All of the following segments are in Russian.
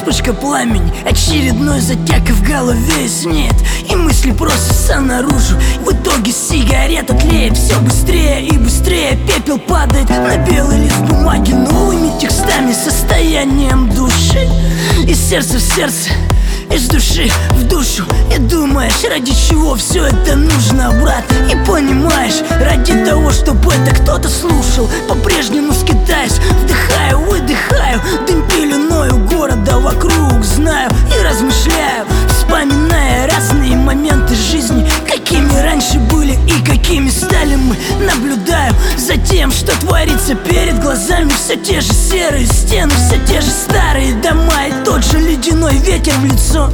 вспышка пламени, очередной затяг, и в голове снет, и мысли просятся наружу. В итоге сигарета тлеет все быстрее и быстрее. Пепел падает на белый лист бумаги новыми текстами, состоянием души. Из сердца в сердце, из души в душу. И думаешь, ради чего все это нужно, брат? И понимаешь, ради того, чтобы это кто-то слушал. По-прежнему скитаюсь, вдыхаю, выдыхаю дым пеленою города вокруг. Знаю и размышляю, вспоминая разные моменты жизни, какими раньше были и какими стали мы. Наблюдаю за тем, что творится перед глазами. Все те же серые стены, все те же старые дома, и тот же ледяной ветер в лицо.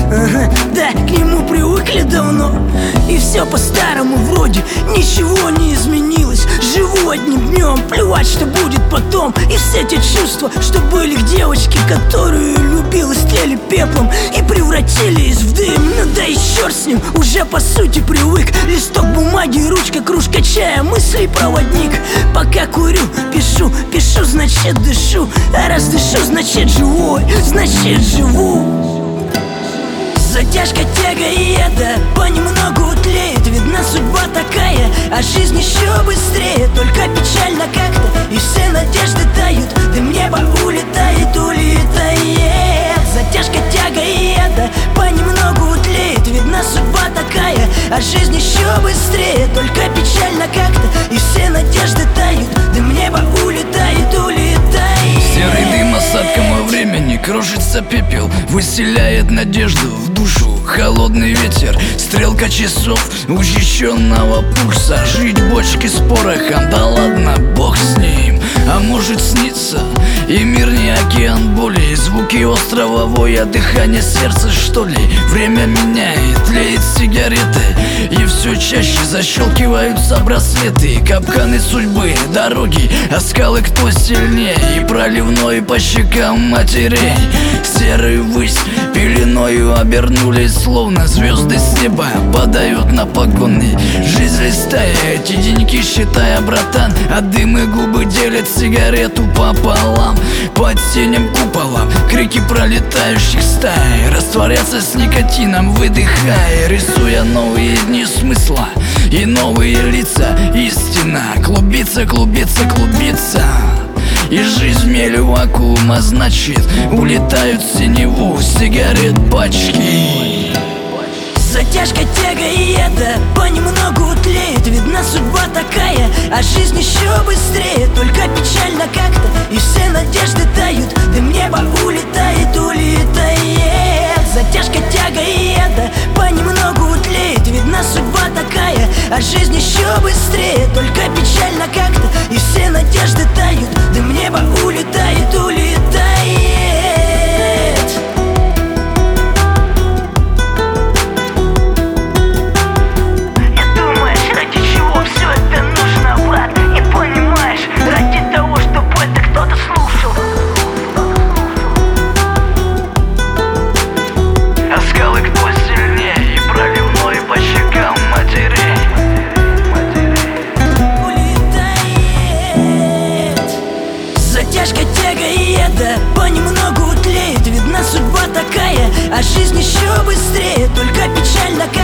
Да, к нему привыкли давно, и все по-старому вроде ничего не изменилось. Живу одним днем, плевать, что будет потом. И все те чувства, что были к девочке, которую любил, истлели пеплом и превратились в дым. Ну да и черт с ним, уже по сути привык. Листок бумаги, ручка, кружка чая, мысли проводник. Пока курю, пишу, пишу, значит дышу. А раз дышу, значит живой, значит живу. Затяжка, тяга и это понемногу тлеет. Видна судьба такая, а жизнь еще быстрее. Только печально как-то, и все надежды тают. Дым неба улетает, улетает. Затяжка, тяга и это понемногу тлеет. Видна судьба такая, а жизнь еще быстрее. Только печально как-то, и все надежды тают. Дым неба улетает, улетает. Серый дым осадком во времени, крошится пепел, выселяет надежду в душу. Холодный ветер, стрелка часов учащенного пульса. Жить в бочке с порохом, да ладно, бог с ним. А может снится, и мир не океан боли. Звуки острова воя, дыхание сердца, что ли. Время меняет, тлеет сигареты, и все чаще защелкиваются браслеты. Капканы судьбы, дороги, а скалы кто сильнее. И проливной по щекам матерей. Серый высь пеленою обернулись, словно звезды с неба падают на погоны. Жизнь листая эти деньги, считая, братан, а дым и губы делят сигарету пополам. Под синим куполом крики пролетающих стай растворятся с никотином, выдыхая, рисуя новые дни смысла и новые лица. Истина клубится, клубится, клубится, и жизнь мелью вакуума, значит, улетают в синеву сигарет пачки. Затяжка, тяга и это понемногу тлеет. Видна судьба такая, а жизнь еще быстрее. Только печально как-то, и все надежды тают. Дым неба улетает, улетает. Затяжка, тяга и это понемногу тлеет. Видна судьба такая, а жизнь еще быстрее. Только печально как-то, и все надежды тают. Дым неба улетает, улетает. Затяжка, тяга и это понемногу тлеет. Видна судьба такая, а жизнь еще быстрее. Только печально как